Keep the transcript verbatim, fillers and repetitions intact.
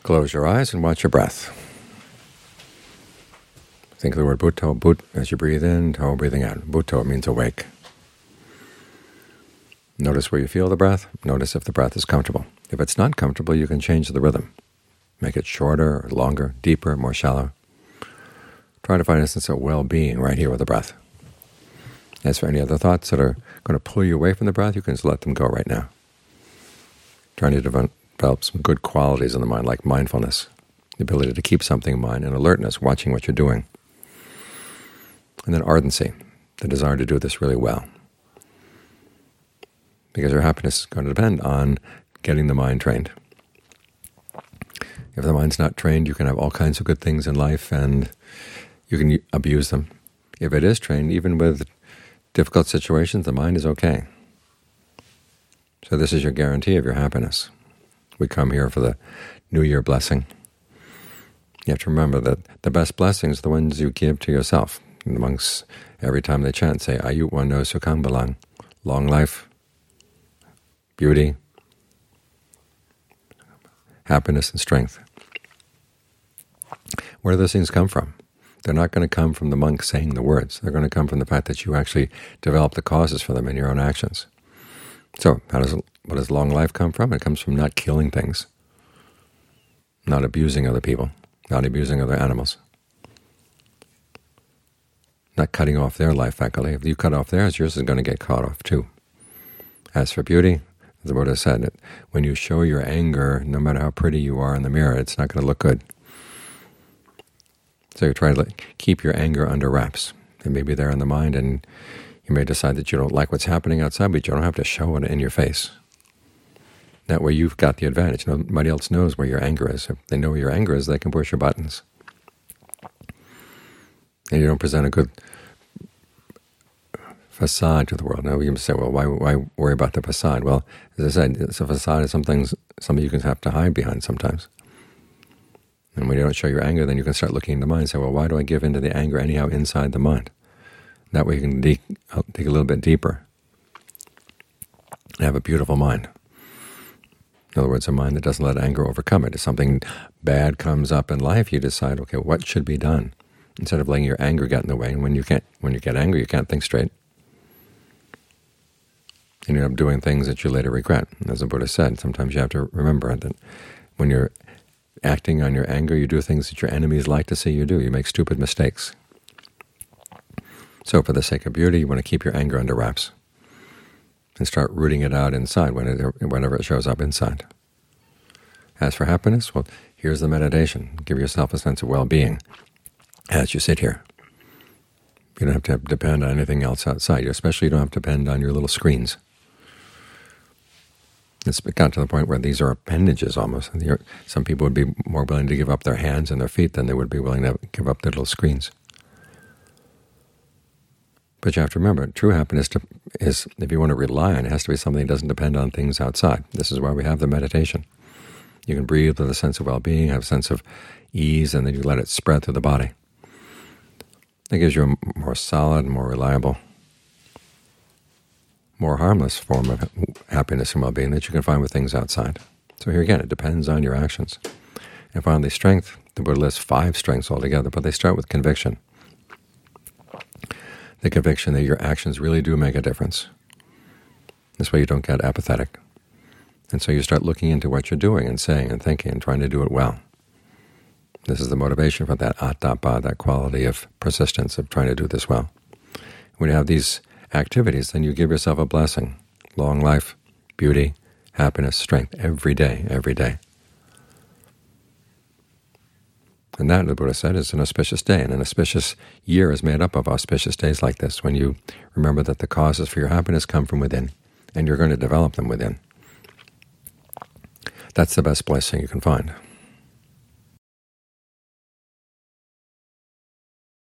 Close your eyes and watch your breath. Think of the word Bhutto, Bhut, as you breathe in, To breathing out. Bhutto means awake. Notice where you feel the breath. Notice if the breath is comfortable. If it's not comfortable, you can change the rhythm. Make it shorter or longer, deeper, more shallow. Try to find a sense of well-being right here with the breath. As for any other thoughts that are going to pull you away from the breath, you can just let them go right now. Trying to develop some good qualities in the mind, like mindfulness, the ability to keep something in mind, and alertness, watching what you're doing. And then ardency, the desire to do this really well. Because your happiness is going to depend on getting the mind trained. If the mind's not trained, you can have all kinds of good things in life and you can abuse them. If it is trained, even with difficult situations, the mind is okay. So this is your guarantee of your happiness. We come here for the New Year blessing. You have to remember that the best blessings are the ones you give to yourself. And the monks, every time they chant, say, Ayut Wano Sukhang Balang, long life, beauty, happiness, and strength. Where do those things come from? They're not going to come from the monk saying the words. They're going to come from the fact that you actually develop the causes for them in your own actions. So how does what does long life come from? It comes from not killing things, not abusing other people, not abusing other animals, not cutting off their life faculty. If you cut off theirs, yours is going to get cut off too. As for beauty, the Buddha said that when you show your anger, no matter how pretty you are in the mirror, it's not going to look good. So you try to keep your anger under wraps. It may be there in the mind, and you may decide that you don't like what's happening outside, but you don't have to show it in your face. That way you've got the advantage. Nobody else knows where your anger is. If they know where your anger is, they can push your buttons. And you don't present a good facade to the world. Now you can say, well, why, why worry about the facade? Well, as I said, it's a facade is some things, something you can have to hide behind sometimes. And when you don't show your anger, then you can start looking in the mind and say, well, why do I give into the anger anyhow inside the mind? That way you can dig, dig a little bit deeper and have a beautiful mind. In other words, a mind that doesn't let anger overcome it. If something bad comes up in life, you decide, okay, what should be done? Instead of letting your anger get in the way. And when you can't, when you get angry, you can't think straight. And you end up doing things that you later regret. As the Buddha said, sometimes you have to remember that when you're acting on your anger, you do things that your enemies like to see you do. You make stupid mistakes. So for the sake of beauty, you want to keep your anger under wraps and start rooting it out inside when it, whenever it shows up inside. As for happiness, well, here's the meditation. Give yourself a sense of well-being as you sit here. You don't have to depend on anything else outside. You especially don't have to depend on your little screens. It's got to the point where these are appendages almost. Some people would be more willing to give up their hands and their feet than they would be willing to give up their little screens. But you have to remember, true happiness is, if you want to rely on it, it has to be something that doesn't depend on things outside. This is why we have the meditation. You can breathe with a sense of well-being, have a sense of ease, and then you let it spread through the body. It gives you a more solid, more reliable, more harmless form of happiness and well-being that you can find with things outside. So here again, it depends on your actions. And finally, strength. The Buddha lists five strengths altogether, but they start with conviction. The conviction that your actions really do make a difference. This way you don't get apathetic. And so you start looking into what you're doing and saying and thinking and trying to do it well. This is the motivation for that atapa, that quality of persistence, of trying to do this well. When you have these activities, then you give yourself a blessing, long life, beauty, happiness, strength, every day, every day. And that, the Buddha said, is an auspicious day, and an auspicious year is made up of auspicious days like this, when you remember that the causes for your happiness come from within, and you're going to develop them within. That's the best blessing you can find.